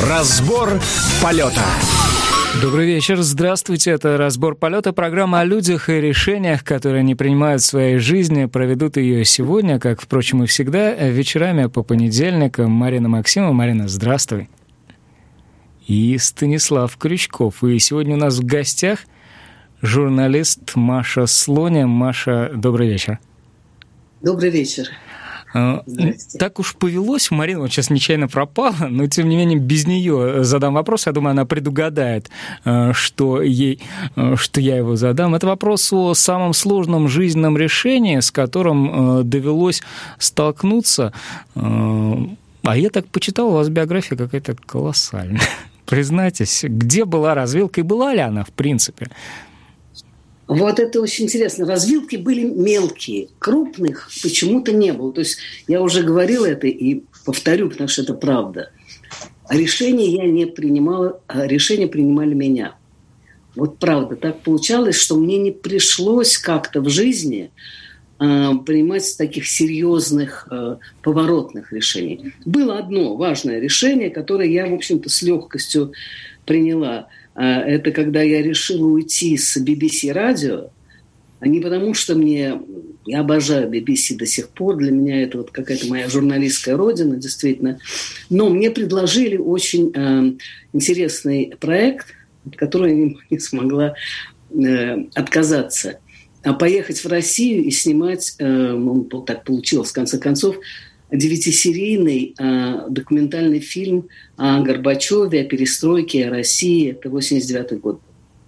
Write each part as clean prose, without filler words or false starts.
Разбор полета. Добрый вечер, здравствуйте. Это «Разбор полета», программа о людях и решениях, которые они принимают в своей жизни. Проведут ее сегодня, как, впрочем, и всегда, вечерами по понедельникам. Марина Максимова. Марина, здравствуй. И Станислав Крючков. И сегодня у нас в гостях журналист Маша Слоня. Маша, добрый вечер. Добрый вечер. Так уж повелось, Марина вот сейчас нечаянно пропала, но тем не менее без нее задам вопрос. Я думаю, она предугадает, что я его задам. Это вопрос о самом сложном жизненном решении, с которым довелось столкнуться. А я так почитал, у вас биография какая-то колоссальная. Признайтесь, где была развилка и была ли она в принципе? Вот это очень интересно. Развилки были мелкие, крупных почему-то не было. То есть я уже говорила это и повторю, потому что это правда. Решения я не принимала, а решения принимали меня. Вот правда, так получалось, что мне не пришлось как-то в жизни принимать таких серьезных поворотных решений. Было одно важное решение, которое я, в общем-то, с легкостью приняла. Это когда я решила уйти с BBC радио, не потому что я обожаю BBC до сих пор, для меня это вот какая-то моя журналистская родина, действительно, но мне предложили очень интересный проект, от которого я не смогла отказаться, поехать в Россию и снимать, так получилось в конце концов, 9-серийный документальный фильм о Горбачеве, о перестройке, о России. Это 89-й год.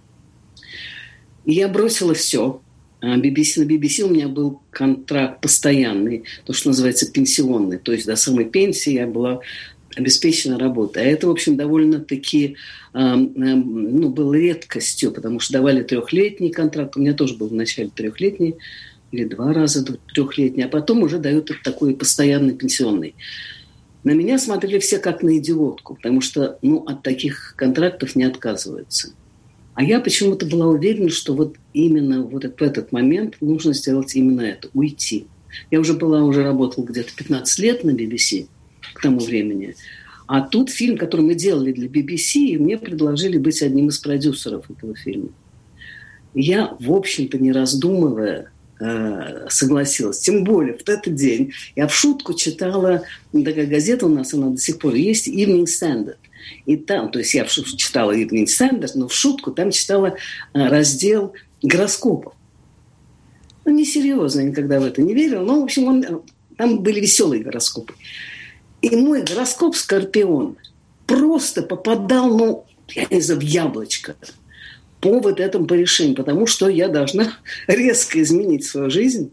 И я бросила все. BBC, на BBC у меня был контракт постоянный, то, что называется пенсионный. То есть до самой пенсии я была обеспечена работой. А это, в общем, довольно-таки было редкостью, потому что давали 3-летний контракт. У меня тоже был вначале 3-летний, или 2 раза 3-летний, а потом уже дают такой постоянный пенсионный. На меня смотрели все как на идиотку, потому что от таких контрактов не отказываются. А я почему-то была уверена, что вот именно в этот момент нужно сделать именно это – уйти. Я уже работала где-то 15 лет на BBC к тому времени. А тут фильм, который мы делали для BBC, и мне предложили быть одним из продюсеров этого фильма. Я, в общем-то, не раздумывая, согласилась. Тем более в этот день я в шутку читала, такая газета у нас, она до сих пор есть, Evening Standard. И там, то есть я в шутку читала Evening Standard, но в шутку там читала раздел гороскопов. Несерьезно, я никогда в это не верила, но, в общем, там были веселые гороскопы. И мой гороскоп Скорпион просто попадал, я не знаю, в яблочко по этому решению, потому что я должна резко изменить свою жизнь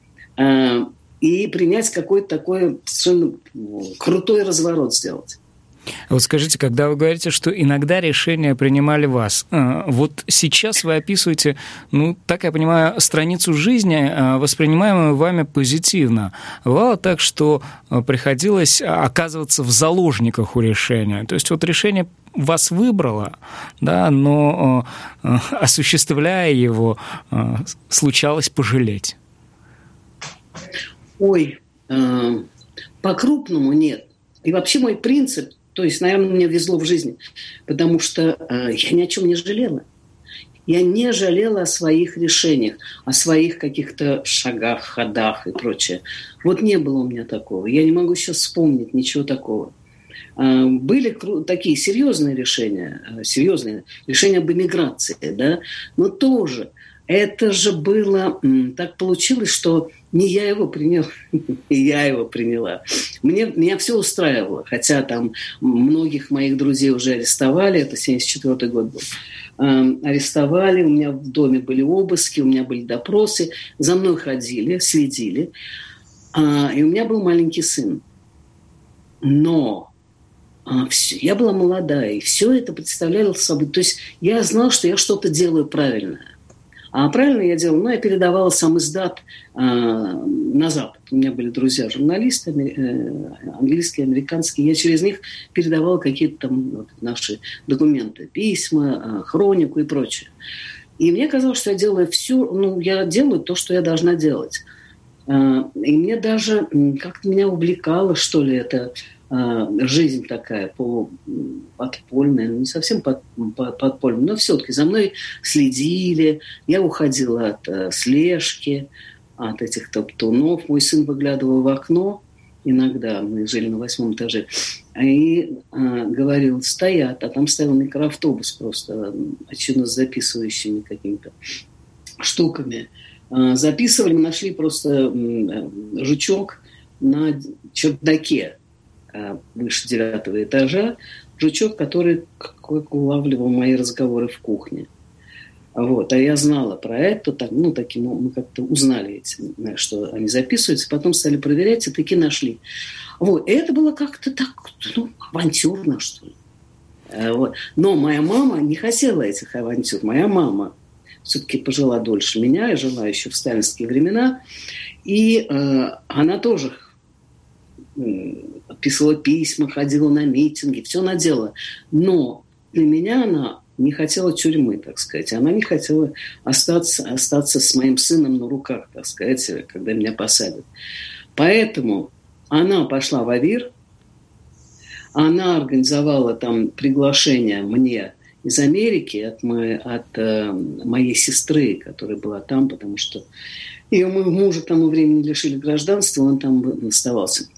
и принять какой-то такой совершенно крутой разворот сделать. Вот скажите, когда вы говорите, что иногда решения принимали вас, вот сейчас вы описываете, так я понимаю, страницу жизни, воспринимаемую вами позитивно. Бывало так, что приходилось оказываться в заложниках у решения. То есть вот решение вас выбрало, да, но осуществляя его, случалось пожалеть. Ой, по-крупному нет. И вообще мой принцип, то есть, наверное, мне везло в жизни, потому что я ни о чем не жалела. Я не жалела о своих решениях, о своих каких-то шагах, ходах и прочее. Вот не было у меня такого. Я не могу сейчас вспомнить ничего такого. Были такие серьезные решения об эмиграции, да, но тоже это же было, так получилось, что не я его приняла, я его приняла. Меня все устраивало, хотя там многих моих друзей уже арестовали, это 1974 год был, арестовали, у меня в доме были обыски, у меня были допросы, за мной ходили, следили, и у меня был маленький сын. Но я была молодая, и все это представляло собой. То есть я знала, что я что-то делаю правильное. А правильно я делала, я передавала сам издат на Запад. У меня были друзья-журналисты, английские, американские. Я через них передавала какие-то там наши документы, письма, хронику и прочее. И мне казалось, что я делаю все, я делаю то, что я должна делать. И мне даже как-то меня увлекало, что ли, это жизнь такая подпольная, не совсем подпольная, но все-таки за мной следили, я уходила от слежки, от этих топтунов. Мой сын выглядывал в окно, иногда мы жили на 8 этаже, и говорил, стоят, а там стоял микроавтобус просто, очевидно, с записывающими какими-то штуками. Записывали, мы нашли просто жучок на чердаке выше 9 этажа, жучок, который улавливал мои разговоры в кухне. Вот. А я знала про это, таким мы как-то узнали, что они записываются, потом стали проверять и таки нашли. Вот. И это было как-то так, авантюрно, что ли. Вот. Но моя мама не хотела этих авантюр. Моя мама все-таки пожила дольше меня, я жила еще в сталинские времена, и она тоже писала письма, ходила на митинги, все она делала. Но для меня она не хотела тюрьмы, так сказать. Она не хотела остаться с моим сыном на руках, так сказать, когда меня посадят. Поэтому она пошла в АВИР, она организовала там приглашение мне из Америки от моей сестры, которая была там, потому что ее мужа к тому времени лишили гражданства, он там оставался.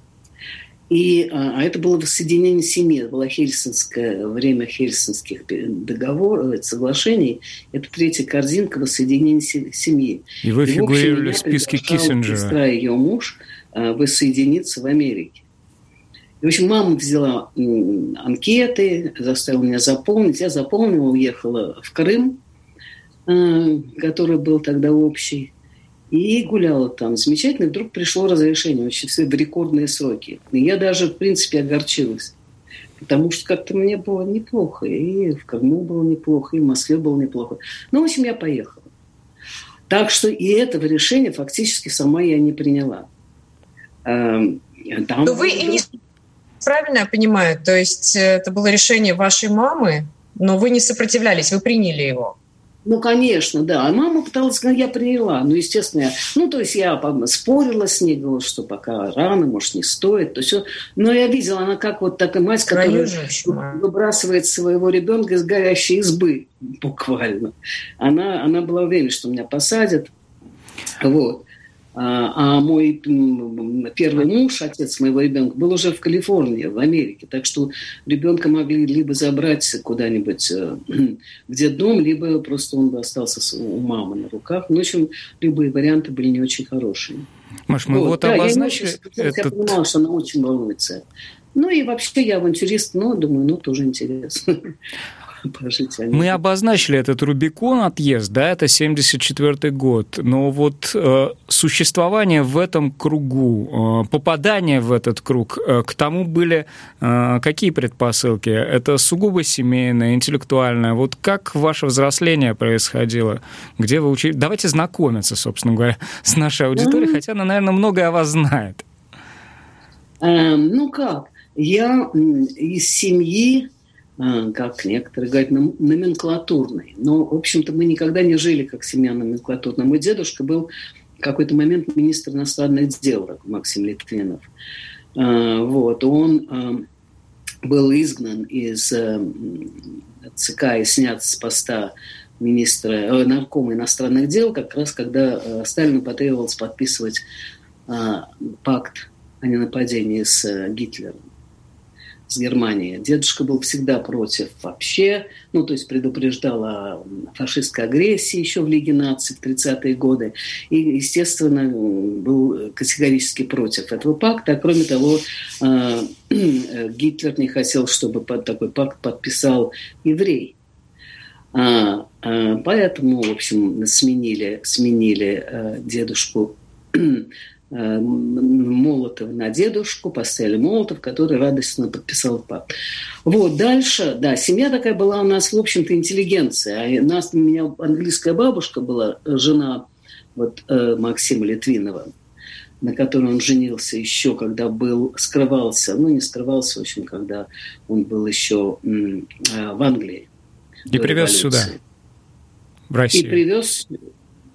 А это было воссоединение семьи, это было время хельсинских договоров, соглашений. Это 3-я корзинка воссоединения семьи. И вы фигурировали в списке Киссинджера. Сестра и ее муж воссоединиться в Америке. И, в общем, мама взяла анкеты, заставила меня заполнить. Я заполнила, уехала в Крым, который был тогда общий. И гуляла там замечательно, и вдруг пришло разрешение, вообще все в рекордные сроки. И я даже, в принципе, огорчилась. Потому что как-то мне было неплохо. И в Крыму было неплохо, и в Москве было неплохо. Ну, в общем, я поехала. Так что и этого решения фактически сама я не приняла. Но вы и не... Правильно я понимаю? То есть это было решение вашей мамы, но вы не сопротивлялись, вы приняли его? Ну, конечно, да. А мама пыталась сказать, я приняла. Ну, естественно, я спорила с ней, говорила, что пока рано, может, не стоит. То есть, но я видела, она как вот такая мать, которая выбрасывает своего ребенка из горящей избы, буквально. Она была уверена, что меня посадят. Вот. А мой первый муж, отец моего ребенка, был уже в Калифорнии, в Америке. Так что ребенка могли либо забрать куда-нибудь в детдом, либо просто он бы остался у мамы на руках. Ну, в общем, любые варианты были не очень хорошие. Маш, мы обозначили... Я понимала, что она очень волнуется. Ну и вообще я авантюрист, но думаю, тоже интересно. Мы обозначили этот Рубикон, отъезд, да, это 1974 год, но вот существование в этом кругу, попадание в этот круг, к тому были какие предпосылки? Это сугубо семейное, интеллектуальное. Вот как ваше взросление происходило? Где вы учились? Давайте знакомиться, собственно говоря, с нашей аудиторией, хотя она, наверное, многое о вас знает. Я из семьи, как некоторые говорят, номенклатурной. Но, в общем-то, мы никогда не жили как семья номенклатурная. Мой дедушка был в какой-то момент министр иностранных дел, Максим Литвинов. Вот. Он был изгнан из ЦК и снят с поста наркома иностранных дел, как раз когда Сталину потребовалось подписывать пакт о ненападении с Гитлером, с Германией. Дедушка был всегда против вообще, то есть предупреждал о фашистской агрессии еще в Лиге наций в 30-е годы. И, естественно, был категорически против этого пакта. А кроме того, Гитлер не хотел, чтобы такой пакт подписал еврей. Поэтому, в общем, сменили дедушку Молотова на дедушку, поставили Молотов, который радостно подписал пакт. Вот, дальше, да, семья такая была у нас, в общем-то, интеллигенция. У меня английская бабушка была, жена Максима Литвинова, на которой он женился еще, когда скрывался, не скрывался, в общем, когда он был еще в Англии. И привез сюда, в Россию. И привез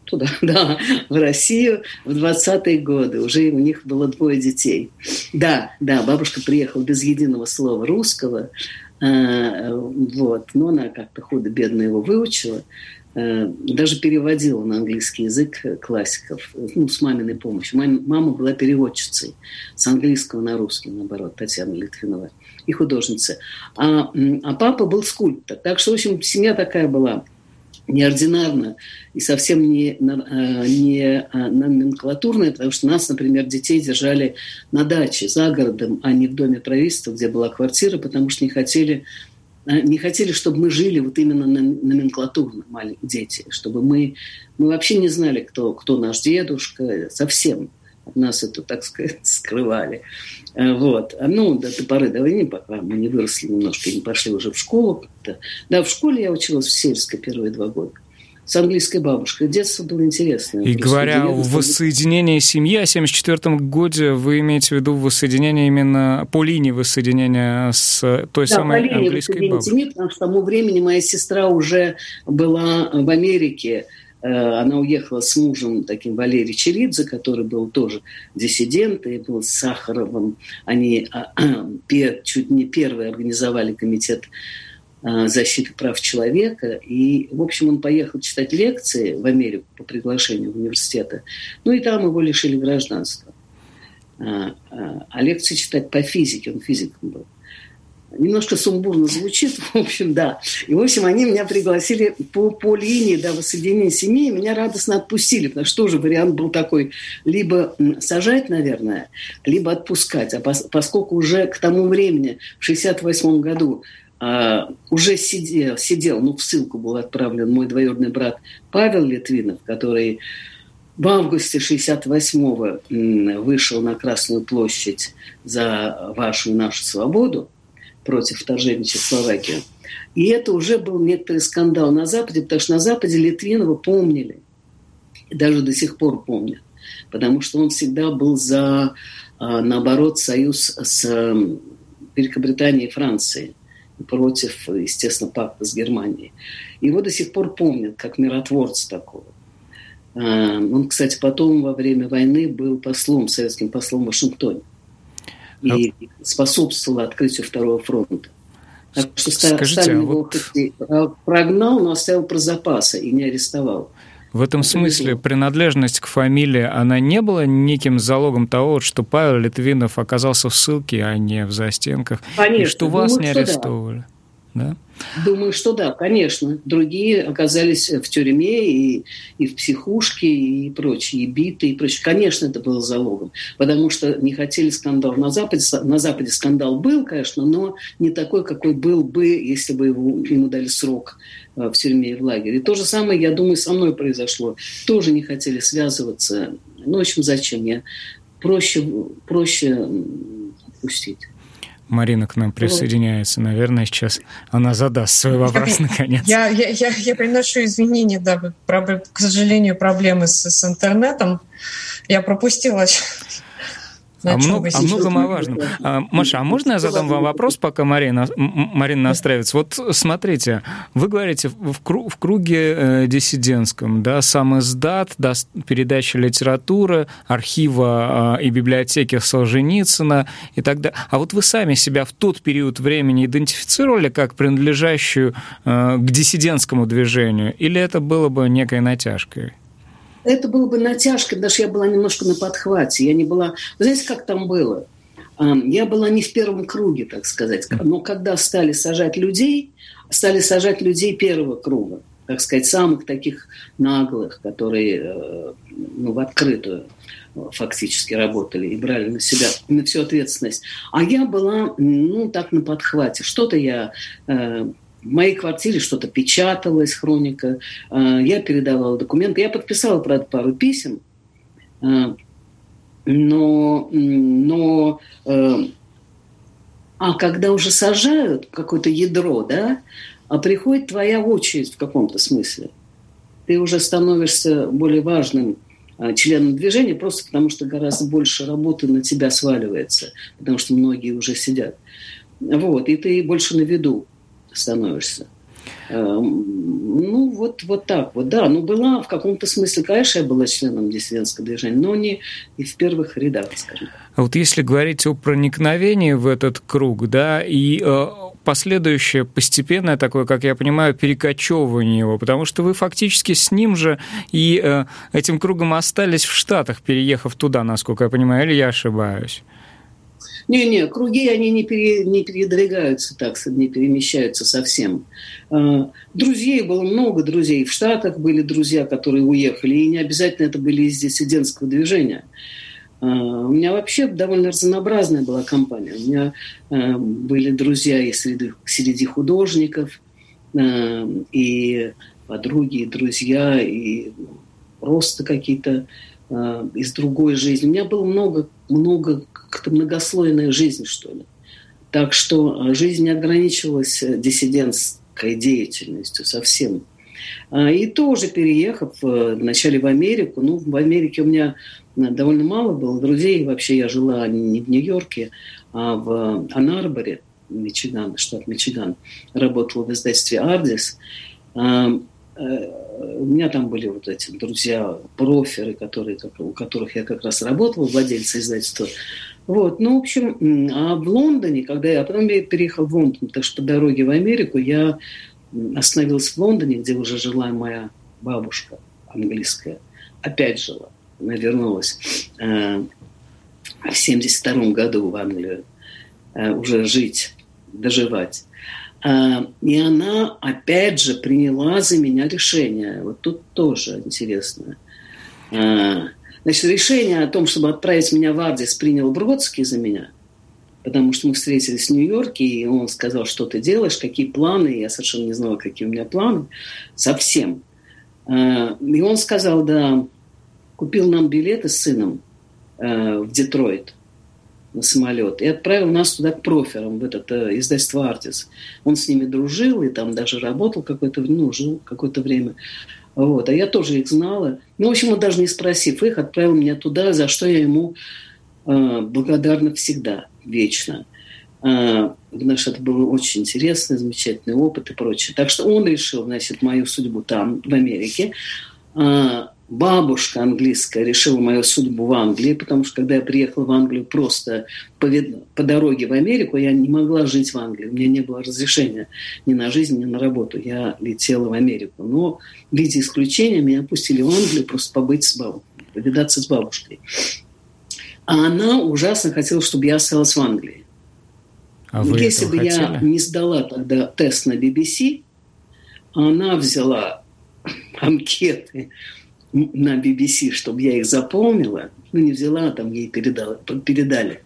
туда, да, в Россию в 20-е годы. Уже у них было 2 детей. Да, бабушка приехала без единого слова русского. Вот. Но она как-то худо-бедно его выучила. Даже переводила на английский язык классиков, с маминой помощью. Мама была переводчицей с английского на русский, наоборот, Татьяна Литвинова, и художница. А папа был скульптор. Так что, в общем, семья такая была неординарная и совсем не номенклатурная, потому что нас, например, детей держали на даче за городом, а не в доме правительства, где была квартира, потому что не хотели, чтобы мы жили вот именно номенклатурно, маленькие дети, чтобы мы вообще не знали, кто наш дедушка, совсем. От нас это, так сказать, скрывали. Вот. До поры до войны, пока мы не выросли немножко и не пошли уже в школу. Да, в школе я училась в сельской первые 2 года. С английской бабушкой. Детство было интересно. И говоря о воссоединении семьи, о 1974 году, вы имеете в виду воссоединение именно по линии воссоединения с той самой английской бабушкой? Семьи, потому что к тому времени моя сестра уже была в Америке. Она уехала с мужем, таким Валерием Черидзе, который был тоже диссидент, и был с Сахаровым. Они чуть не первые организовали комитет защиты прав человека. И, в общем, он поехал читать лекции в Америку по приглашению университета. И там его лишили гражданства. А лекции читать по физике, он физиком был. Немножко сумбурно звучит, в общем, да. И, в общем, они меня пригласили по линии воссоединения семьи, и меня радостно отпустили, потому что тоже вариант был такой: либо сажать, наверное, либо отпускать. А поскольку уже к тому времени, в 1968 году, уже сидел, в ссылку был отправлен мой двоюродный брат Павел Литвинов, который в августе 1968 вышел на Красную площадь за вашу и нашу свободу, против вторжения в Чехословакию. И это уже был некоторый скандал на Западе, потому что на Западе Литвинова помнили. И даже до сих пор помнят. Потому что он всегда был за, наоборот, союз с Великобританией и Францией. Против, естественно, пакта с Германией. Его до сих пор помнят как миротворца такого. Он, кстати, потом во время войны был советским послом в Вашингтоне. И способствовало открытию Второго фронта. Так что Сталин его прогнал, но оставил про запасы и не арестовал. В этом смысле принадлежность к фамилии, она не была неким залогом того, что Павел Литвинов оказался в ссылке, а не в застенках, конечно, и что вас не арестовывали? Да? Думаю, что да, конечно. Другие оказались в тюрьме и в психушке и прочее, и биты и прочее. Конечно, это было залогом, потому что не хотели скандал на Западе. На Западе скандал был, конечно, но не такой, какой был бы, если бы ему дали срок в тюрьме и в лагере. И то же самое, я думаю, со мной произошло. Тоже не хотели связываться. В общем, зачем? Проще отпустить. Марина к нам присоединяется. Наверное, сейчас она задаст свой вопрос наконец. Я приношу извинения, да, к сожалению, проблемы с интернетом. Я пропустила. Много важного. Маша, а можно я задам вам вопрос, пока Марина настраивается? Вот смотрите, вы говорите в круге диссидентском, да, сам издат, да, передача литературы, архива и библиотеки Солженицына и так далее. А вот вы сами себя в тот период времени идентифицировали как принадлежащую к диссидентскому движению, или это было бы некой натяжкой? Это было бы натяжкой, потому что я была немножко на подхвате. Я не была... Вы знаете, как там было? Я была не в первом круге, так сказать. Но когда стали сажать людей первого круга, так сказать, самых таких наглых, которые в открытую фактически работали и брали на себя на всю ответственность. А я была, так на подхвате. Что-то я... В моей квартире что-то печаталось, хроника. Я передавала документы. Я подписала, правда, пару писем. Когда уже сажают какое-то ядро, да, приходит твоя очередь в каком-то смысле. Ты уже становишься более важным членом движения, просто потому что гораздо больше работы на тебя сваливается, потому что многие уже сидят. И ты больше на виду становишься. вот так вот, да. Ну, была в каком-то смысле, конечно, я была членом диссидентского движения, но не и в первых рядах, скажем так. А вот если говорить о проникновении в этот круг, да, и последующее постепенное такое, как я понимаю, перекочевывание его, потому что вы фактически с ним же и этим кругом остались в Штатах, переехав туда, насколько я понимаю, или я ошибаюсь? Не, круги, они не передвигаются так, не перемещаются совсем. Друзей было много, друзей в Штатах были друзья, которые уехали, и не обязательно это были из диссидентского движения. У меня вообще довольно разнообразная была компания. У меня были друзья и среди художников, и подруги, и друзья, и просто какие-то из другой жизни. У меня было много как-то многослойная жизнь, что ли. Так что жизнь не ограничивалась диссидентской деятельностью совсем. И тоже переехав вначале в Америку, в Америке у меня довольно мало было друзей. Вообще я жила не в Нью-Йорке, а в Анн-Арборе, Мичиган, штат Мичиган. Работала в издательстве «Ардис». У меня там были вот эти друзья, проферы, у которых я как раз работала, владельцы издательства. Вот, в общем, а в Лондоне, потом я переехала в Лондон, потому что по дороге в Америку я остановилась в Лондоне, где уже жила моя бабушка английская. Опять жила. Она вернулась в 1972 году в Англию уже доживать. И она, опять же, приняла за меня решение. Вот тут тоже интересно. Значит, решение о том, чтобы отправить меня в Ардис, принял Бродский за меня, потому что мы встретились в Нью-Йорке, и он сказал, что ты делаешь, какие планы. Я совершенно не знала, какие у меня планы. Совсем. И он сказал, да, купил нам билеты с сыном в Детройт на самолет и отправил нас туда к проферам, в это издательство «Ардис». Он с ними дружил и там даже работал жил какое-то время. Вот. А я тоже их знала. В общем, он даже не спросив их, отправил меня туда, за что я ему благодарна всегда, вечно. Потому что это был очень интересный, замечательный опыт и прочее. Так что он решил, мою судьбу там, в Америке. Бабушка английская решила мою судьбу в Англии, потому что когда я приехала в Англию просто по дороге в Америку, я не могла жить в Англии. У меня не было разрешения ни на жизнь, ни на работу. Я летела в Америку. Но в виде исключения меня пустили в Англию просто побыть с бабушкой, повидаться с бабушкой. А она ужасно хотела, чтобы я осталась в Англии. А вы если бы хотели? Я не сдала тогда тест на BBC, она взяла анкеты на BBC, чтобы я их заполнила, не взяла, а там ей передали.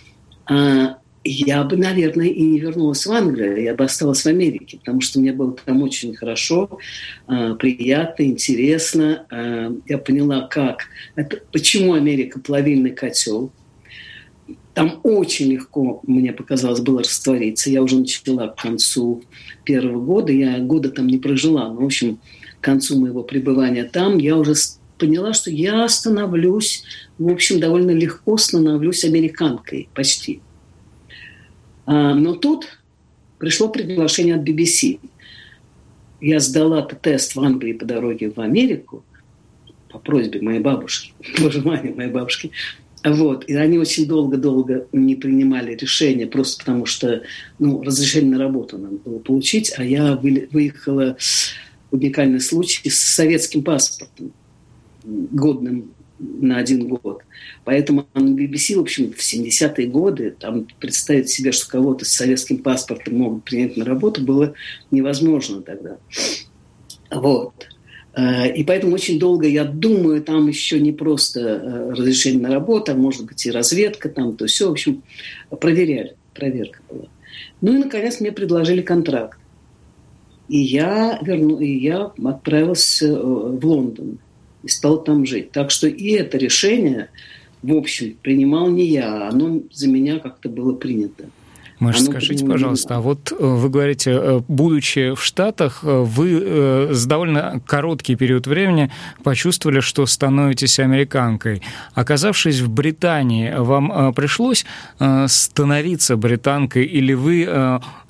Я бы, наверное, и не вернулась в Англию, я бы осталась в Америке, потому что мне было там очень хорошо, приятно, интересно. Я поняла, почему Америка плавильный котел. Там очень легко, мне показалось, было раствориться. Я уже начала к концу первого года, я года там не прожила, но, в общем, к концу моего пребывания там я уже поняла, что я становлюсь, в общем, довольно легко становлюсь американкой, почти. Но тут пришло приглашение от BBC. Я сдала тест в Англии по дороге в Америку по просьбе моей бабушки, по желанию моей бабушки. Вот. И они очень долго не принимали решения, просто потому что разрешение на работу надо было получить, а я выехала, уникальный случай, с советским паспортом, годным на 1 год. Поэтому на BBC, в общем, в 70-е годы там представить себе, что кого-то с советским паспортом могут принять на работу, было невозможно тогда. Вот. И поэтому очень долго, я думаю, там еще не просто разрешение на работу, а может быть и разведка там, то все, в общем, проверяли, проверка была. И, наконец, мне предложили контракт. И я отправилась в Лондон и стала там жить. Так что и это решение, в общем, принимал не я, оно за меня как-то было принято. Маша, скажите, пожалуйста, а вот вы говорите, будучи в Штатах, вы за довольно короткий период времени почувствовали, что становитесь американкой. Оказавшись в Британии, вам пришлось становиться британкой, или вы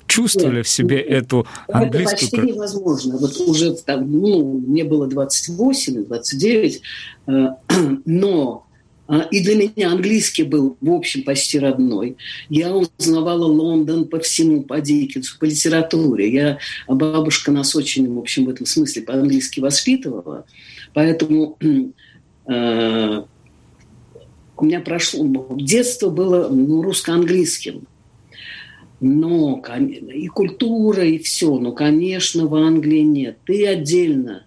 чувствовали в себе эту английскую... Это почти невозможно. Вот уже мне было 28, 29, но и для меня английский был, в общем, почти родной. Я узнавала Лондон по всему, по Диккенсу, по литературе. Бабушка нас очень, в общем, в этом смысле по-английски воспитывала. Поэтому у меня детство было русско-английским. Но и культура, и все. Но, конечно, в Англии нет. Ты отдельно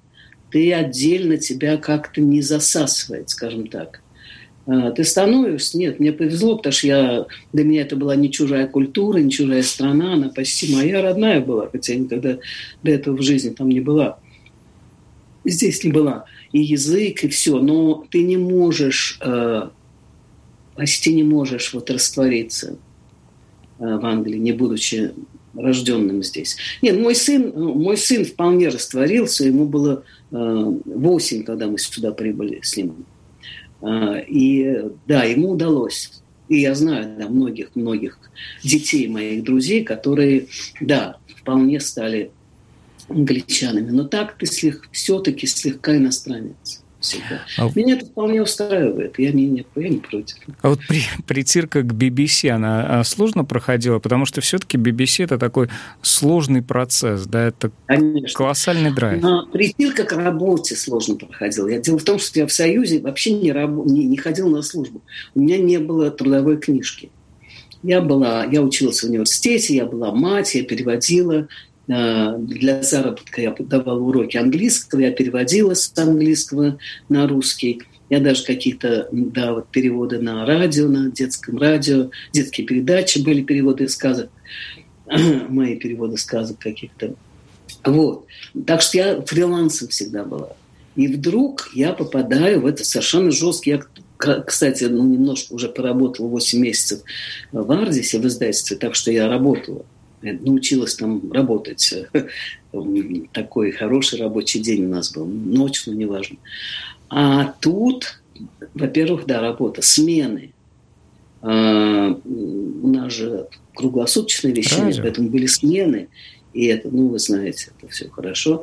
тебя как-то не засасывает, скажем так. Ты становишься? Нет, мне повезло, потому что для меня это была не чужая культура, не чужая страна, она почти моя родная была, хотя я никогда до этого в жизни там не была. Здесь не была. И язык, и все. Но ты не можешь, почти не можешь раствориться в Англии, не будучи рожденным здесь. Нет, мой сын вполне растворился, ему было 8, когда мы сюда прибыли с ним. И да, ему удалось. И я знаю многих детей моих друзей, которые, да, вполне стали англичанами. Но так ты все-таки слегка иностранец. Всегда. Меня это вполне устраивает, я не против. А вот притирка к BBC, она сложно проходила? Потому что все-таки BBC — это такой сложный процесс, да, это Конечно. Колоссальный драйв. Притирка к работе сложно проходила. Дело в том, что я в Союзе вообще не ходила на службу. У меня не было трудовой книжки. Я училась в университете, я была мать, я переводила. Для заработка я давала уроки английского, я переводила с английского на русский. Я даже какие-то переводы на радио, на детском радио, детские передачи были, переводы сказок, мои переводы сказок каких-то. Вот. Так что я фрилансом всегда была. И вдруг я попадаю в это совершенно жесткий... Я, кстати, немножко уже поработала 8 месяцев в Ардисе, в издательстве, так что я работала. Научилась там работать. Такой хороший рабочий день у нас был. Ночь, но неважно. А тут, во-первых, работа, смены. У нас же круглосуточное вещание, поэтому были смены. И это, вы знаете, это все хорошо.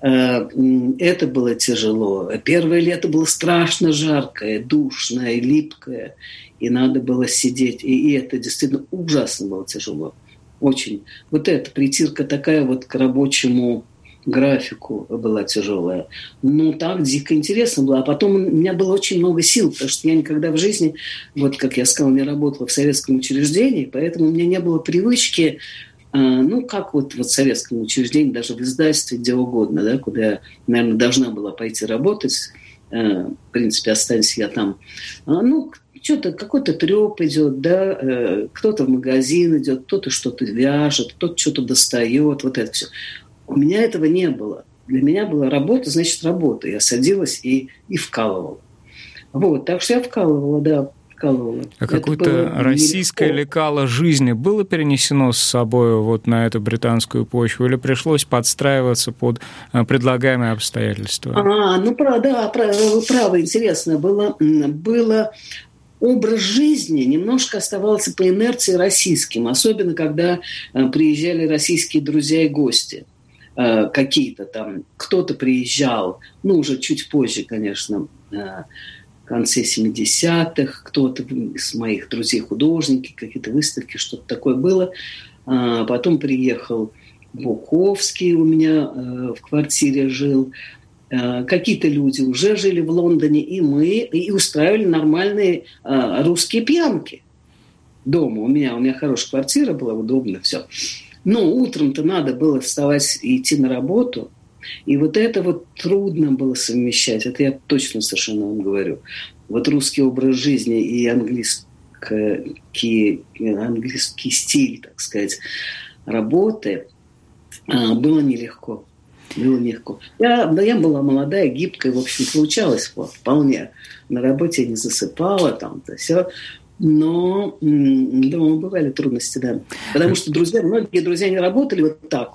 Это было тяжело. Первое лето было страшно жаркое, душное, липкое. И надо было сидеть. И это действительно ужасно было тяжело. Очень. Эта притирка такая к рабочему графику была тяжелая. Но так дико интересно было. А потом у меня было очень много сил, потому что я никогда в жизни, как я сказала, не работала в советском учреждении, поэтому у меня не было привычки, как в советском учреждении, даже в издательстве, где угодно, да, куда я, наверное, должна была пойти работать. В принципе, останься я там. Что-то, какой-то трёп идет, да, кто-то в магазин идет, кто-то что-то вяжет, кто-то что-то достает, это все. У меня этого не было. Для меня была работа, значит, работа. Я садилась и вкалывала. Так что я вкалывала. А какое-то российское лекало жизни было перенесено с собой на эту британскую почву или пришлось подстраиваться под предлагаемые обстоятельства? Правы, интересно. Было образ жизни немножко оставался по инерции российским, особенно когда приезжали российские друзья и гости. Какие-то там, кто-то приезжал, уже чуть позже, конечно, в конце 70-х, кто-то из моих друзей-художники, какие-то выставки, что-то такое было. Потом приехал Буковский, у меня в квартире жил. Какие-то люди уже жили в Лондоне, и устраивали нормальные русские пьянки дома. У меня хорошая квартира была, удобно все. Но утром-то надо было вставать и идти на работу. И это трудно было совмещать. Это я точно совершенно вам говорю. Русский образ жизни и английский стиль, так сказать, работы было нелегко. Я была молодая, гибкая, в общем, получалось вполне. На работе я не засыпала, там-то все. Но, думаю, бывали трудности, да. Потому что многие друзья не работали так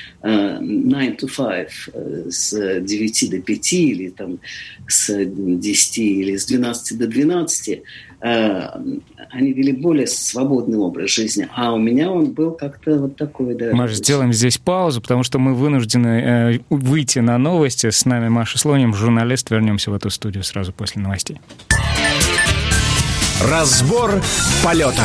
9 to 5, с 9 до 5, или там с 10, или с 12 до 12. они вели более свободный образ жизни, а у меня он был как-то вот такой. Да. Мы же сделаем здесь паузу, потому что мы вынуждены выйти на новости. С нами Маша Слоним, журналист. Вернемся в эту студию сразу после новостей. Разбор полета.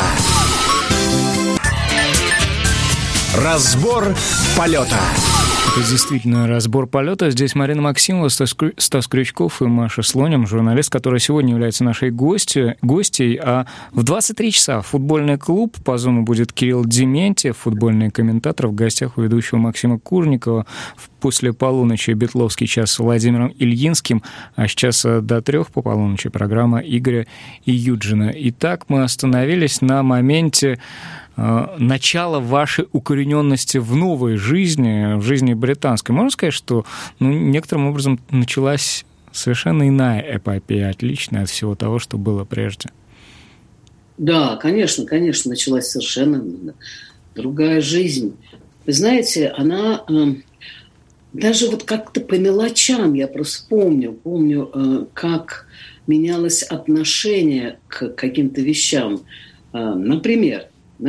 Разбор полета. Это действительно разбор полета. Здесь Марина Максимова, Стас Крючков и Маша Слоним, журналист, которая сегодня является нашей гостьей. А в 23 часа футбольный клуб. По Зуму будет Кирилл Дементьев, футбольный комментатор, в гостях у ведущего Максима Курникова. После полуночи «Бетловский час» с Владимиром Ильинским, а с часа до 3 по полуночи программа Игоря и Юджина. Итак, мы остановились на моменте начало вашей укорененности в новой жизни, в жизни британской. Можно сказать, что некоторым образом началась совершенно иная эпопея, отличная от всего того, что было прежде? Да, конечно, началась совершенно другая жизнь. Вы знаете, она даже вот как-то по мелочам, я просто помню, как менялось отношение к каким-то вещам. Например,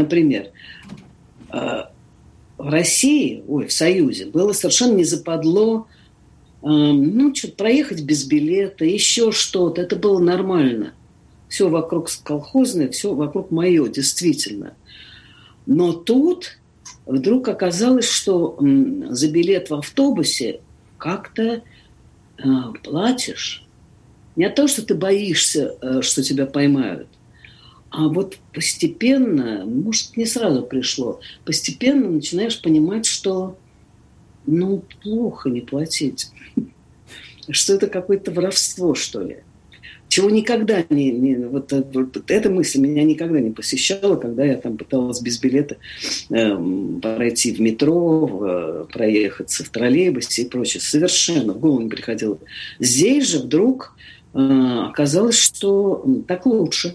в России, в Союзе, было совершенно не западло что-то проехать без билета, еще что-то. Это было нормально. Все вокруг колхозное, все вокруг мое, действительно. Но тут вдруг оказалось, что за билет в автобусе как-то платишь. Не от того, что ты боишься, что тебя поймают, а вот постепенно, может, не сразу пришло, постепенно начинаешь понимать, что плохо не платить. Что это какое-то воровство, что ли. Чего никогда вот эта мысль меня никогда не посещала, когда я там пыталась без билета пройти в метро, проехаться в троллейбусе и прочее. Совершенно в голову не приходило. Здесь же вдруг оказалось, что так лучше.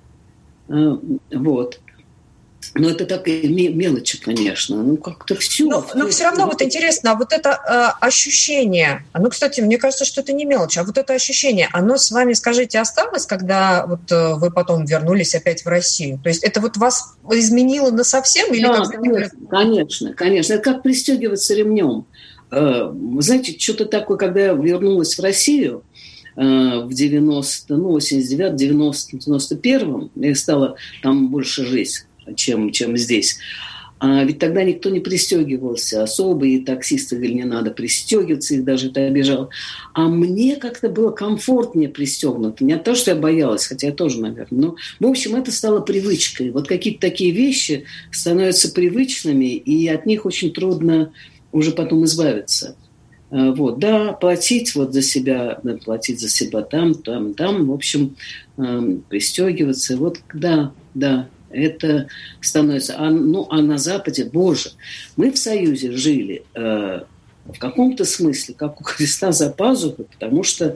Вот. Но это такие мелочи, конечно. Как-то все. Но все равно вот интересно, вот это ощущение, кстати, мне кажется, что это не мелочь, а вот это ощущение, оно с вами, скажите, осталось, когда вот вы потом вернулись опять в Россию? То есть это вот вас изменило насовсем? Или конечно. Это как пристегиваться ремнем. Вы знаете, что-то такое, когда я вернулась в Россию, в 89, 90, 91-м, я стала там больше жить, чем здесь. Ведь тогда никто не пристегивался особо, и таксисты говорили, не надо пристегиваться, их даже это обижало. А мне как-то было комфортнее пристегнуто. Не от того, что я боялась, хотя я тоже, наверное. Но, в общем, это стало привычкой. Вот какие-то такие вещи становятся привычными, и от них очень трудно уже потом избавиться. Вот, да, платить за себя там, в общем, пристегиваться. Вот, да, это становится. А на Западе, боже, мы в Союзе жили в каком-то смысле, как у Христа за пазухой, потому что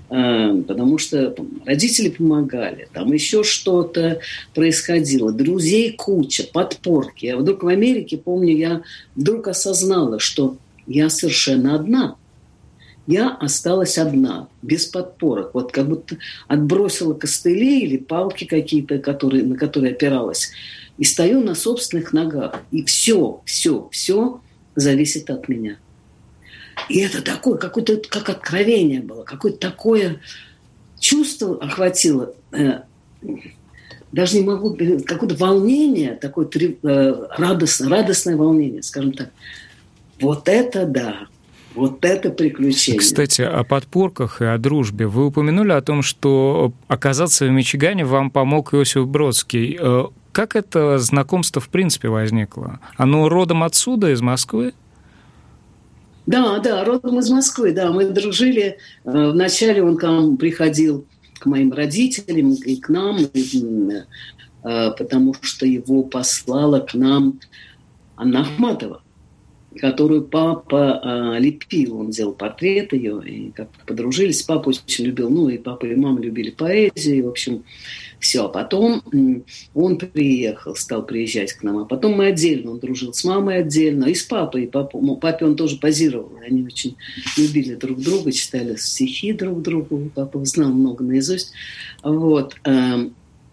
родители помогали, там еще что-то происходило, друзей куча, подпорки. А вдруг в Америке, помню, я вдруг осознала, что я совершенно одна. Я осталась одна, без подпорок. Вот как будто отбросила костыли или палки какие-то, на которые опиралась. И стою на собственных ногах. И все зависит от меня. И это такое, какое-то, как откровение было. Какое-то такое чувство охватило. Даже не могу... Какое-то волнение, такое радостное волнение, скажем так. Вот это да, вот это приключение. Кстати, о подпорках и о дружбе. Вы упомянули о том, что оказаться в Мичигане вам помог Иосиф Бродский. Как это знакомство в принципе возникло? Оно родом отсюда, из Москвы? Да, родом из Москвы, да. Мы дружили. Вначале он к нам приходил, к моим родителям и к нам, потому что его послала к нам Анна Ахматова, которую папа лепил. Он делал портрет ее, и как-то подружились. Папа очень любил, и папа, и мама любили поэзию, и, в общем, все. А потом он стал приезжать к нам, а потом мы отдельно. Он дружил с мамой отдельно, и с папой. И папе он тоже позировал. Они очень любили друг друга, читали стихи друг другу. Папа знал много наизусть. Вот.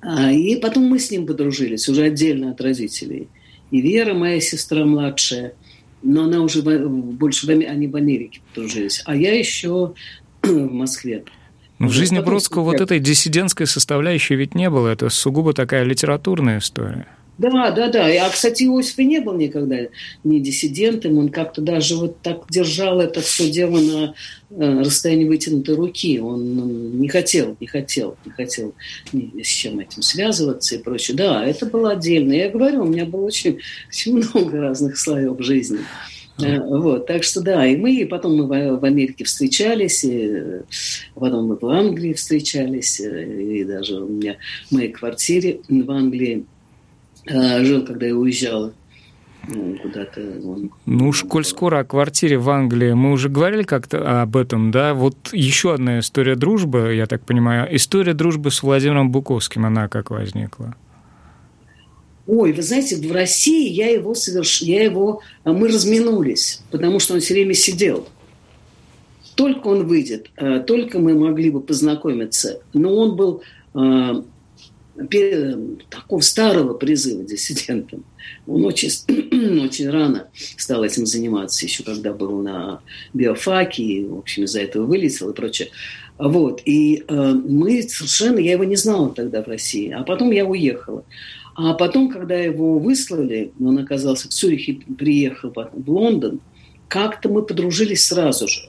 И потом мы с ним подружились, уже отдельно от родителей. И Вера, моя сестра младшая, но она уже больше они в Америке подружились. А я еще в Москве. Но в жизни Бродского вот этой диссидентской составляющей ведь не было. Это сугубо такая литературная история. Да. Кстати, Иосиф и не был никогда не диссидентом. Он как-то даже вот так держал это все дело на расстоянии вытянутой руки. Он не хотел ни с чем этим связываться и прочее. Да, это было отдельно. Я говорю, у меня было очень много разных слоев жизни. Вот, так что да, и потом мы в Америке встречались, и потом мы в Англии встречались, и даже у меня в моей квартире в Англии жил, когда я уезжала куда-то. Коль скоро о квартире в Англии, мы уже говорили как-то об этом, да? Вот еще одна история дружбы, я так понимаю, история дружбы с Владимиром Буковским, она как возникла? Ой, вы знаете, в России мы разминулись, потому что он все время сидел. Только он выйдет, только мы могли бы познакомиться. Но он был такого старого призыва диссидентом. Он очень рано стал этим заниматься, еще когда был на биофаке, и, в общем, из-за этого вылетел и прочее. Вот. И я его не знала тогда в России, а потом я уехала. А потом, когда его выслали, он оказался в Цюрихе, приехал в Лондон, как-то мы подружились сразу же.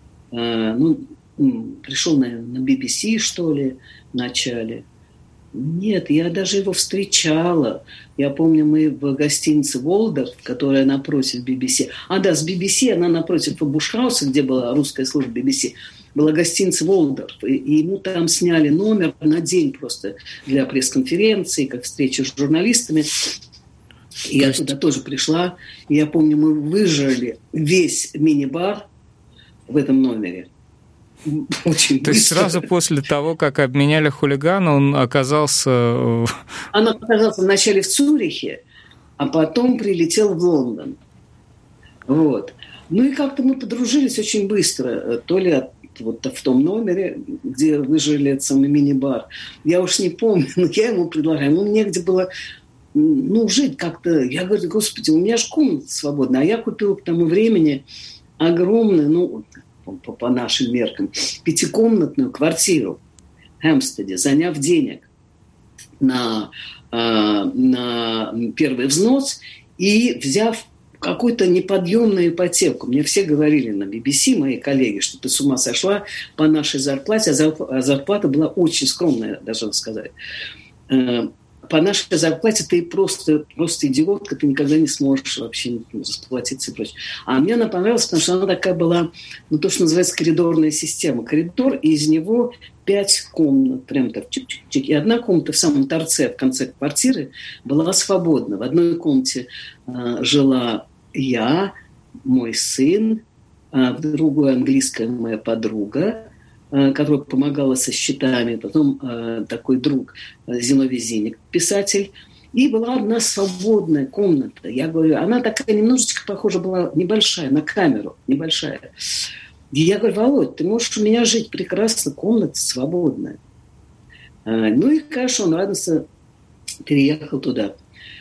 Пришел на BBC, что ли, в начале. Нет, я даже его встречала. Я помню, мы в гостинице «Волдорф», которая напротив BBC. С BBC, она напротив Бушхауса, где была русская служба BBC, была гостиница «Волдорф». И ему там сняли номер на день просто для пресс-конференции, как встречи с журналистами. И я туда тоже пришла. И я помню, мы выжрали весь мини-бар в этом номере. Очень быстро. То есть сразу после того, как обменяли хулигана, он оказался... Он оказался вначале в Цюрихе, а потом прилетел в Лондон. Вот. И как-то мы подружились очень быстро. То ли в том номере, где выжили этот самый мини-бар. Я уж не помню, но я ему предлагаю. Негде было жить как-то. Я говорю, господи, у меня же комната свободная. А я купила к тому времени огромную, по нашим меркам, 5-комнатную квартиру в Хэмпстеде, заняв денег на первый взнос и взяв какую-то неподъемную ипотеку. Мне все говорили на BBC, мои коллеги, что ты с ума сошла по нашей зарплате, а зарплата была очень скромная, должна сказать. По нашей зарплате ты просто идиотка, ты никогда не сможешь вообще расплатиться и прочее. А мне она понравилась, потому что она такая была, то, что называется коридорная система. Коридор, и из него 5 комнат, прям так чик-чик-чик. И одна комната в самом торце, в конце квартиры, была свободна. В одной комнате жила я, мой сын, в другой английская моя подруга, которая помогала со счетами, потом такой друг Зиновий Зиник, писатель. И была одна свободная комната. Я говорю, она такая немножечко похожа была, небольшая, на камеру, небольшая. И я говорю, Володь, ты можешь у меня жить прекрасно, комната свободная. И, конечно, он радостно переехал туда.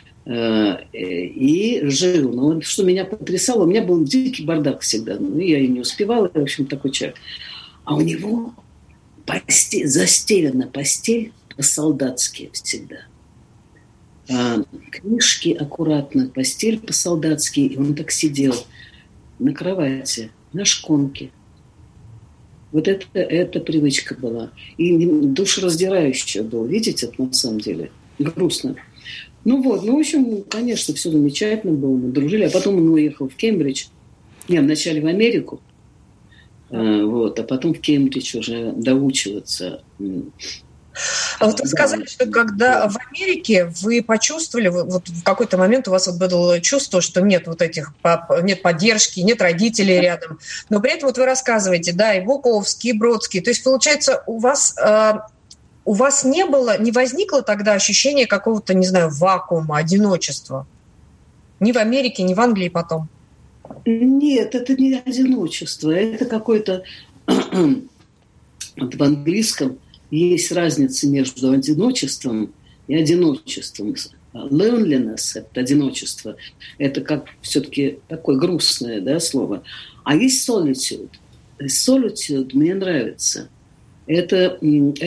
И жил. Но что меня потрясало, у меня был дикий бардак всегда. Я и не успевала, в общем, такой человек. А у него застелена постель по-солдатски всегда. Книжки аккуратно, постель по-солдатски. И он так сидел на кровати, на шконке. Вот это привычка была. И душераздирающая была. Видите, это на самом деле грустно. в общем, конечно, все замечательно было. Мы дружили. А потом он уехал в Кембридж. Вначале в Америку. А потом в Кембридж уже доучиваться. А вот вы сказали, что когда в Америке вы почувствовали, вот в какой-то момент у вас было чувство, что нет нет поддержки, нет родителей рядом, но при этом вы рассказываете, и Буковский, и Бродский, то есть, получается, у вас не возникло тогда ощущения какого-то, не знаю, вакуума, одиночества? Ни в Америке, ни в Англии потом? Нет, это не одиночество, это какое-то... В английском есть разница между одиночеством и одиночеством. Loneliness – это одиночество. Это как все-таки такое грустное, да, слово. А есть solitude. Solitude мне нравится. Это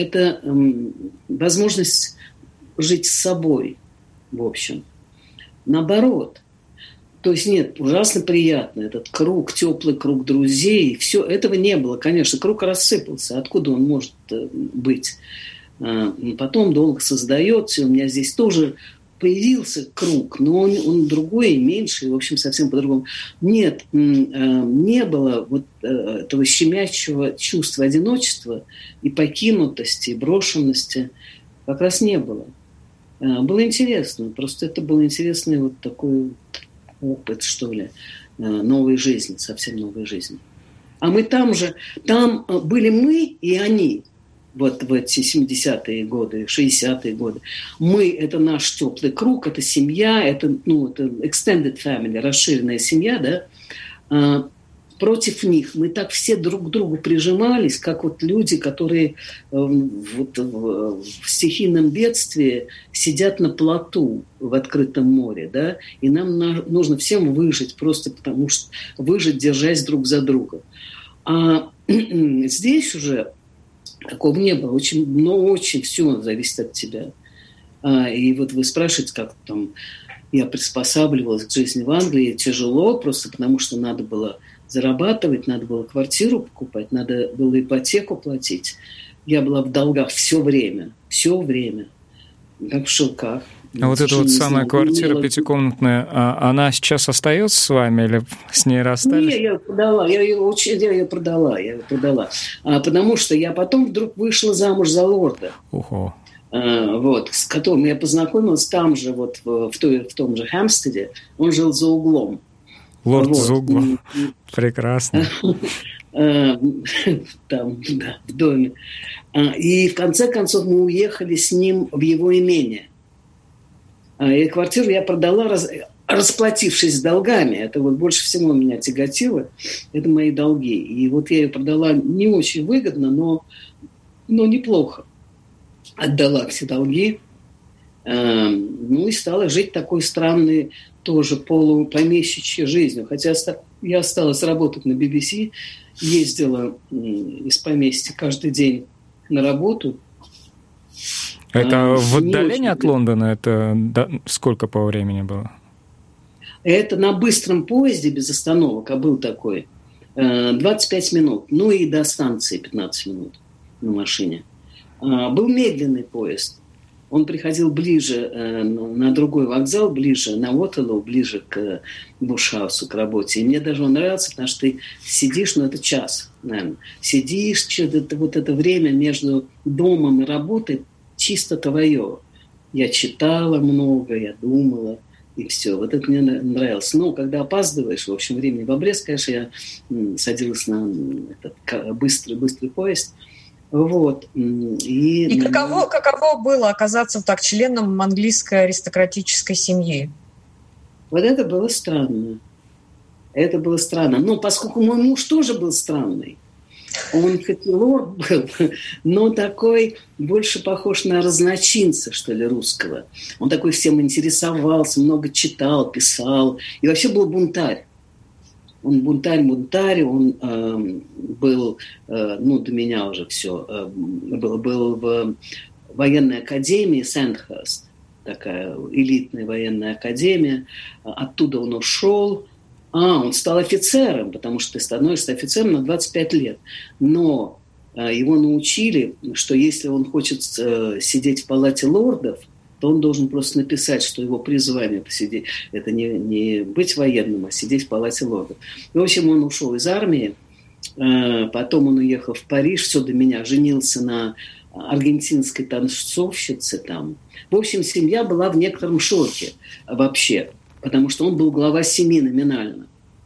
возможность жить с собой, в общем. Наоборот. То есть нет, ужасно приятно. Этот круг, теплый круг друзей. Все, этого не было, конечно. Круг рассыпался. Откуда он может быть? Потом долго создается. У меня здесь тоже появился круг, но он другой, меньше, в общем, совсем по-другому. Нет, не было вот этого щемящего чувства одиночества и покинутости, и брошенности. Как раз не было. Было интересно. Просто это был интересный вот такой опыт, что ли, новой жизни, совсем новой жизни. А мы там были мы и они. Вот в эти 70-е годы, 60-е годы. Мы – это наш теплый круг, это семья, это extended family, расширенная семья, да. Против них мы так все друг к другу прижимались, как вот люди, которые вот в стихийном бедствии сидят на плоту в открытом море, да, и нам нужно всем выжить, просто потому что выжить, держась друг за друга. А здесь уже такого не было. Очень все зависит от тебя. И вот вы спрашиваете, как там я приспосабливалась к жизни в Англии. Тяжело, просто потому что надо было зарабатывать, надо было квартиру покупать, надо было ипотеку платить. Я была в долгах все время, как в шелках. А вот эта вот самая квартира пятикомнатная, она сейчас остается с вами или с ней расстались? Нет, я ее продала. Потому что я потом вдруг вышла замуж за лорда. Ого. Вот, с которым я познакомилась там же, вот в том же Хэмпстеде. Он жил за углом. Лорд вот. За углом. Прекрасно. Там, да, в доме. И в конце концов мы уехали с ним в его имение. И квартиру я продала, расплатившись с долгами. Это вот больше всего меня тяготило. Это мои долги. И вот я ее продала не очень выгодно, но неплохо. Отдала все долги. И стала жить такой странной, тоже полупомещичьей жизнью. Хотя я осталась работать на BBC, ездила из поместья каждый день на работу. Это в отдалении от Лондона? Это сколько по времени было? Это на быстром поезде без остановок, а был такой, 25 минут. Ну и до станции 15 минут на машине. Был медленный поезд. Он приходил ближе на другой вокзал, ближе на Уотерлоу, ближе к Бушхаусу, к работе. И мне даже он нравился, потому что ты сидишь, это час, наверное. Сидишь, вот это время между домом и работой чисто твое. Я читала много, я думала, и все. Вот это мне нравилось. Но когда опаздываешь, в общем, времени в обрез, конечно, я садилась на этот быстрый поезд. Вот. И каково было оказаться так членом английской аристократической семьи? Вот это было странно. Но поскольку мой муж тоже был странный, он хоть и лорд был, но такой больше похож на разночинца, что ли, русского. Он такой всем интересовался, много читал, писал. И вообще был бунтарь. Он бунтарь, он был, до меня уже все, был в военной академии Сэндхерст, такая элитная военная академия. Оттуда он ушел. Он стал офицером, потому что ты становишься офицером на 25 лет. Но его научили, что если он хочет сидеть в палате лордов, то он должен просто написать, что его призвание посидеть, это не быть военным, а сидеть в палате лордов. В общем, он ушел из армии, потом он уехал в Париж, все до меня, женился на аргентинской танцовщице там. В общем, семья была в некотором шоке вообще, потому что он был глава семьи номинально.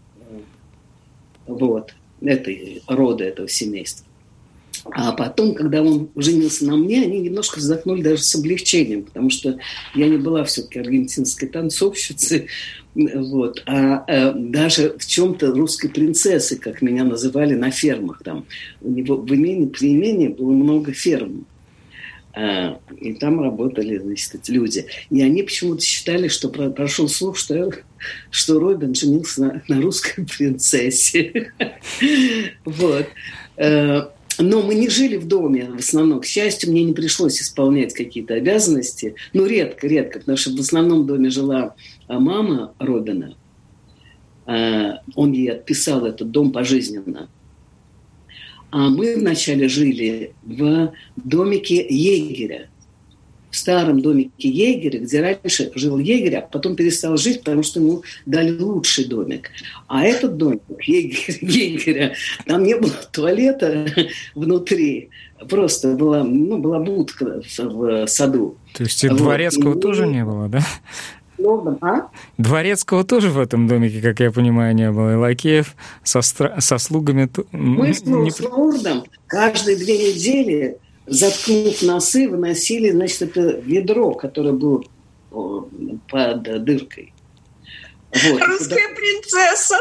Вот, рода этого семейства. А потом, когда он женился на мне, они немножко вздохнули даже с облегчением, потому что я не была все-таки аргентинской танцовщицей, вот, даже в чем-то русской принцессой, как меня называли на фермах. Там. У него при имении было много ферм. И там работали, значит, эти люди. И они почему-то считали, что прошел слух, что Робин женился на русской принцессе. Вот. Но мы не жили в доме в основном. К счастью, мне не пришлось исполнять какие-то обязанности. Ну, редко, потому что в основном доме жила мама Робина. Он ей отписал этот дом пожизненно. А мы вначале жили в домике егеря. В старом домике егеря, где раньше жил егерь, а потом перестал жить, потому что ему дали лучший домик. А этот домик егеря, там не было туалета внутри. Просто была будка в саду. То есть и дворецкого тоже не было, да? Дворецкого тоже в этом домике, как я понимаю, не было. И лакеев со слугами... Мы с Лурдом каждые 2 недели, заткнув носы, выносили, значит, это ведро, которое было под дыркой. Вот. Русская принцесса.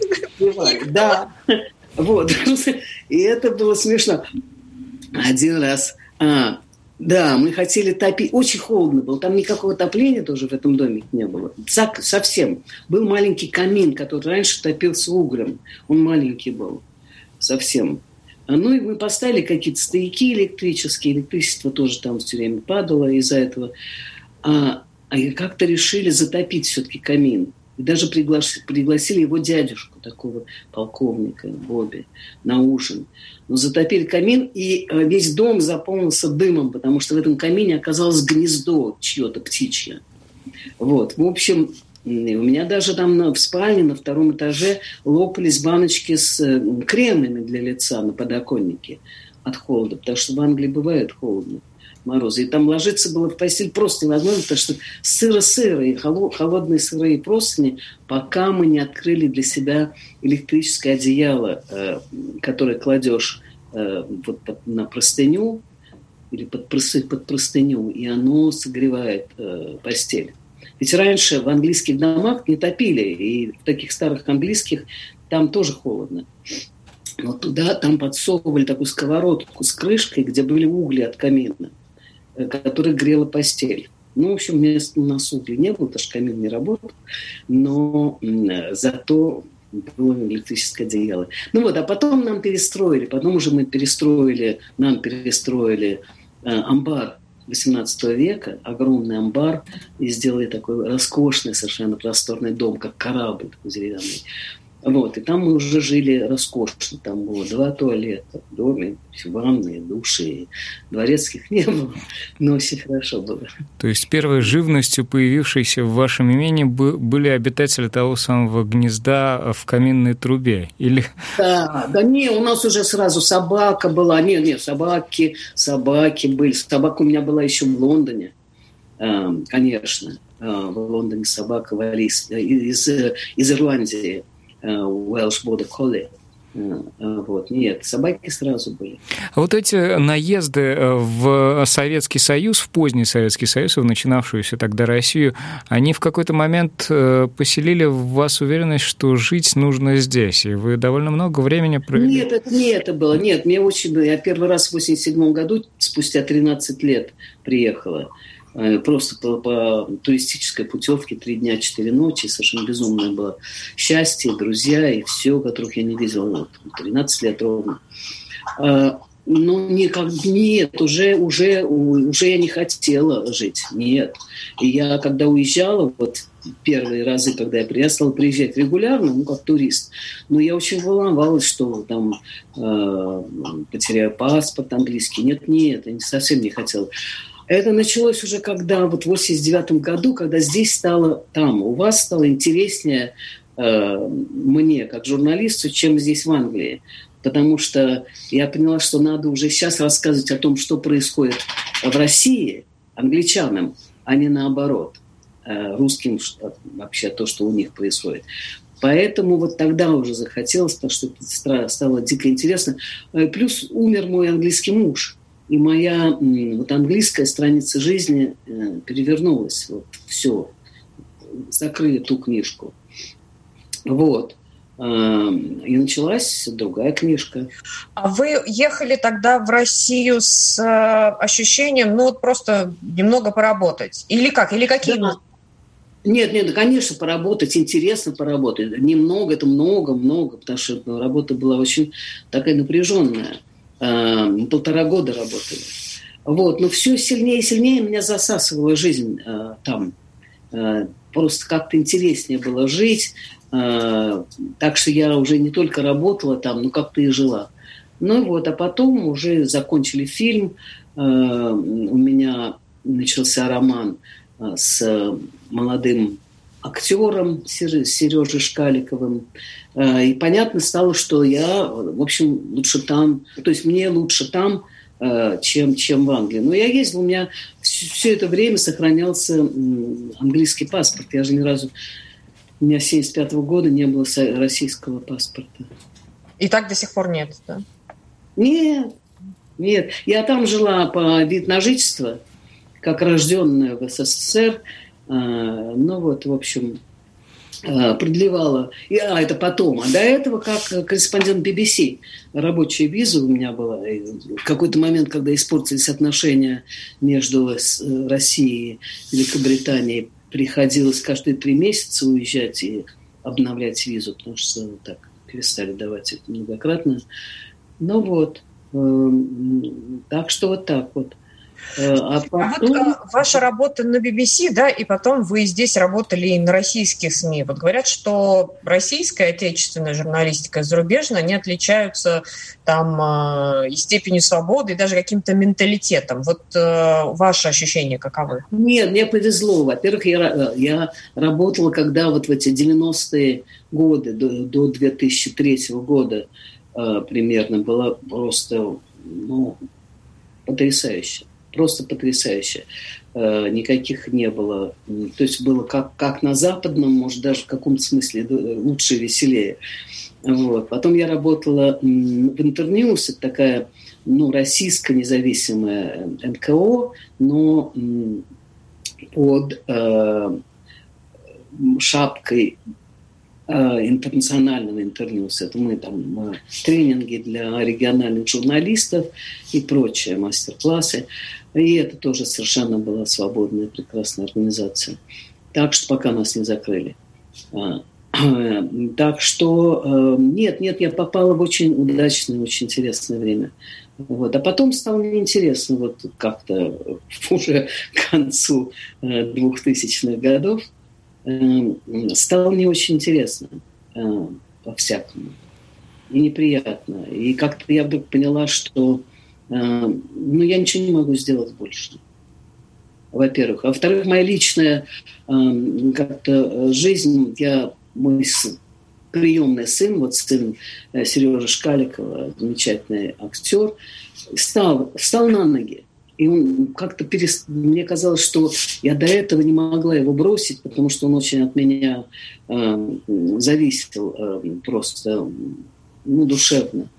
Да. Вот. И это было смешно. Один раз... Да, мы хотели топить. Очень холодно было. Там никакого отопления тоже в этом домике не было. Совсем. Был маленький камин, который раньше топился углем. Он маленький был. Совсем. Ну и мы поставили какие-то стояки электрические. Электричество тоже там все время падало из-за этого. И как-то решили затопить все-таки камин. И даже пригласили его дядюшку, такого полковника Бобби, на ужин. Но затопили камин, и весь дом заполнился дымом, потому что в этом камине оказалось гнездо чье-то птичье. Вот. В общем, у меня даже там в спальне на 2-м этаже лопались баночки с кремами для лица на подоконнике от холода, потому что в Англии бывает холодно. Морозы. И там ложиться было в постель просто невозможно, потому что сыро-сыро и холодные сырые простыни, пока мы не открыли для себя электрическое одеяло, которое кладешь вот на простыню или под простыню, и оно согревает постель. Ведь раньше в английских домах не топили, и в таких старых английских там тоже холодно. Но туда там подсовывали такую сковородку с крышкой, где были угли от камина, которая грела постель. Ну, в общем, у нас углей не было, потому что камин не работал, но зато было электрическое одеяло. Ну вот, а потом нам перестроили, нам перестроили амбар XVIII века, огромный амбар, и сделали такой роскошный, совершенно просторный дом, как корабль такой деревянный. Вот, и там мы уже жили роскошно. Там было 2 туалета в доме, ванные, души. Дворецких не было, но очень хорошо было. То есть первой живностью, появившейся в вашем имении, были обитатели того самого гнезда в каминной трубе? Или... Да, не, у нас уже сразу собака была. Собаки были. Собака у меня была еще в Лондоне, конечно. В Лондоне собака Валис из Ирландии. Welsh Border Collie. Вот. Нет, собаки сразу были. А вот эти наезды в Советский Союз, в поздний Советский Союз, в начинавшуюся тогда Россию, они в какой-то момент поселили в вас уверенность, что жить нужно здесь, и вы довольно много времени провели? Нет, это не это было. Нет, я первый раз в 1987 году, спустя 13 лет, приехала. Просто по туристической путевке 3 дня, 4 ночи. Совершенно безумное было счастье, друзья и все, которых я не видела. 13 лет ровно. Но нет, уже я не хотела жить. Нет. И я, когда уезжала, вот первые разы, когда я стала приезжать регулярно, как турист, но я очень волновалась, что там потеряю паспорт английский. Нет, я совсем не хотела. Это началось уже когда, вот в 1989 году, когда здесь стало, у вас стало интереснее мне, как журналисту, чем здесь в Англии. Потому что я поняла, что надо уже сейчас рассказывать о том, что происходит в России англичанам, а не наоборот. Русским вообще то, что у них происходит. Поэтому вот тогда уже захотелось, потому что это стало дико интересно. Плюс умер мой английский муж. И моя вот английская страница жизни перевернулась. Вот все. Закрыли ту книжку. Вот. И началась другая книжка. А вы ехали тогда в Россию с ощущением, ну, вот просто немного поработать? Или как? Или какие? Да. Нет, конечно, поработать, интересно поработать. Немного, это много, потому что работа была очень такая напряженная. 1,5 года работали. Вот, но все сильнее и сильнее меня засасывала жизнь там. Просто как-то интереснее было жить. Так что я уже не только работала там, но как-то и жила. Ну вот, а потом уже закончили фильм. У меня начался роман с молодым актером Сережей Шкаликовым. И понятно стало, что я, в общем, лучше там, то есть мне лучше там, чем в Англии. Но я ездила, у меня все это время сохранялся английский паспорт. Я же ни разу... У меня с 1975 года не было российского паспорта. И так до сих пор нет, да? Нет. Я там жила по вид на жительство, как рожденная в СССР. Ну вот, в общем, продлевала. Это потом. А до этого как корреспондент BBC. Рабочая виза у меня была. И в какой-то момент, когда испортились отношения между Россией и Великобританией, приходилось каждые 3 месяца уезжать и обновлять визу, потому что так перестали давать это многократно. Ну вот. Так что вот так вот. А потом... вот ваша работа на BBC, да, и потом вы здесь работали и на российских СМИ. Вот говорят, что российская отечественная журналистика и зарубежная, они отличаются там и степенью свободы, и даже каким-то менталитетом. Вот ваши ощущения каковы? Нет, мне повезло. Во-первых, я работала, когда вот в эти 90-е годы, до 2003 года примерно, было просто потрясающе. Просто потрясающе. Никаких не было. То есть было как на западном, может, даже в каком-то смысле лучше и веселее. Вот. Потом я работала в Интерньюз, это такая российская независимая НКО, но под шапкой интернационального Интерньюз. Это мы там тренинги для региональных журналистов и прочие мастер-классы. И это тоже совершенно была свободная, прекрасная организация. Так что пока нас не закрыли. Так что нет, я попала в очень удачное, очень интересное время. Вот. А потом стало неинтересно, вот как-то уже к концу 2000-х годов стало не очень интересно по-всякому. И неприятно. И как-то я вдруг поняла, что я ничего не могу сделать больше. Во-первых. А во-вторых, моя личная как-то жизнь, мой приемный сын, вот сын Сережи Шкаликова, замечательный актер, встал на ноги. И он как-то мне казалось, что я до этого не могла его бросить, потому что он очень от меня зависел просто душевно.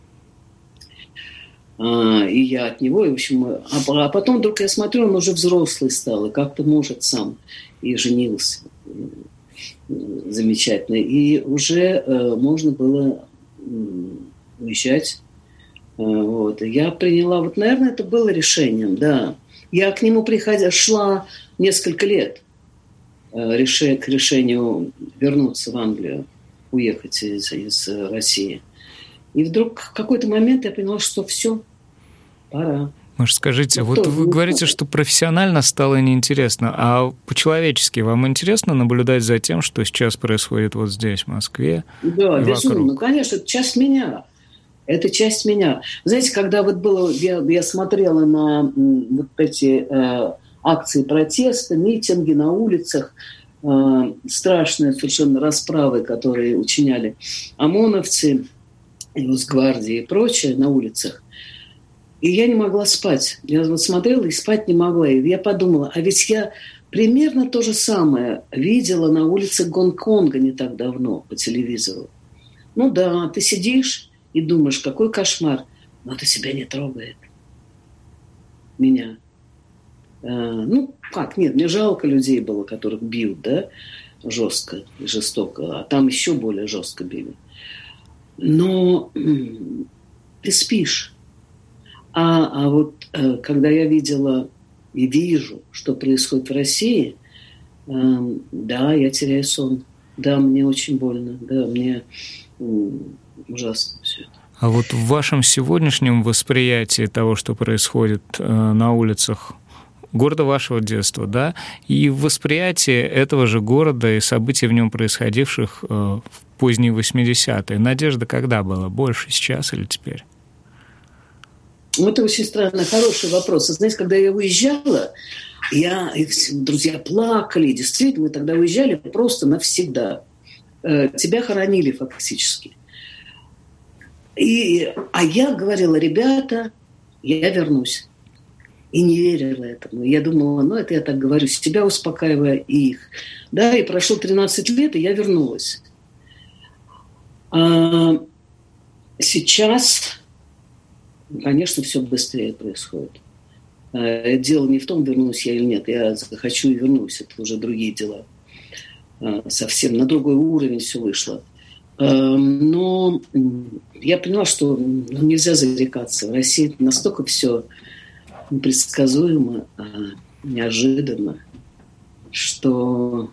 И я от него, и, в общем, а потом вдруг я смотрю, он уже взрослый стал, и как-то может сам, и женился замечательно. И уже можно было уезжать. Вот. И я приняла, наверное, это было решением, да. Я к нему шла несколько лет к решению вернуться в Англию, уехать из России. И вдруг в какой-то момент я поняла, что все, пора. Может, скажите, вот вы говорите, что профессионально стало неинтересно, а по-человечески вам интересно наблюдать за тем, что сейчас происходит вот здесь, в Москве? Да, безумно. Конечно, это часть меня. Это часть меня. Знаете, когда вот было, я смотрела на вот эти акции протеста, митинги на улицах, страшные совершенно расправы, которые учиняли ОМОНовцы, Росгвардии и прочее на улицах. И я не могла спать. Я вот смотрела и спать не могла. И я подумала, а ведь я примерно то же самое видела на улице Гонконга не так давно по телевизору. Ну да, ты сидишь и думаешь, какой кошмар, но это себя не трогает. Меня. Нет, мне жалко людей было, которых бьют, да. жестко и жестоко, а там еще более жестко били. Но ты спишь. А вот когда я видела и вижу, что происходит в России, да, я теряю сон. Да, мне очень больно. Да, мне ужасно все это. А вот в вашем сегодняшнем восприятии того, что происходит на улицах города вашего детства, да, и в восприятии этого же города и событий в нем происходивших в поздние 80-е, надежда когда была? Больше сейчас или теперь? Это очень странно, хороший вопрос. Знаете, когда я уезжала, друзья плакали. Действительно, мы тогда уезжали просто навсегда. Тебя хоронили фактически. А я говорила: ребята, я вернусь. И не верила этому. Я думала, это я так говорю, себя успокаивая и их. Да, и прошло 13 лет, и я вернулась. А сейчас, конечно, все быстрее происходит. Дело не в том, вернусь я или нет. Я захочу и вернусь. Это уже другие дела. Совсем на другой уровень все вышло. Но я поняла, что нельзя зарекаться. В России настолько все непредсказуемо, неожиданно, что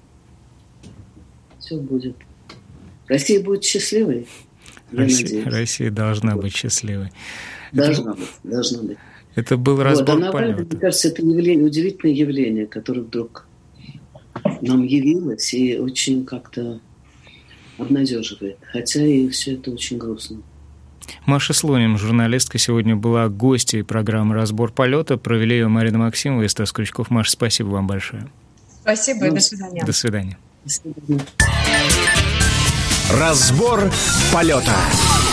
все будет. Россия будет счастливой, я надеюсь. Россия должна быть счастливой. Должна быть. Это был разбор полета. Мне кажется, это удивительное явление, которое вдруг нам явилось и очень как-то обнадеживает. Хотя и все это очень грустно. Маша Слоним, журналистка, сегодня была гостьей программы «Разбор полета». Провели ее Марина Максимова и Стас Крючков. Маша, спасибо вам большое. Спасибо и до свидания. До свидания. До свидания. «Разбор полета».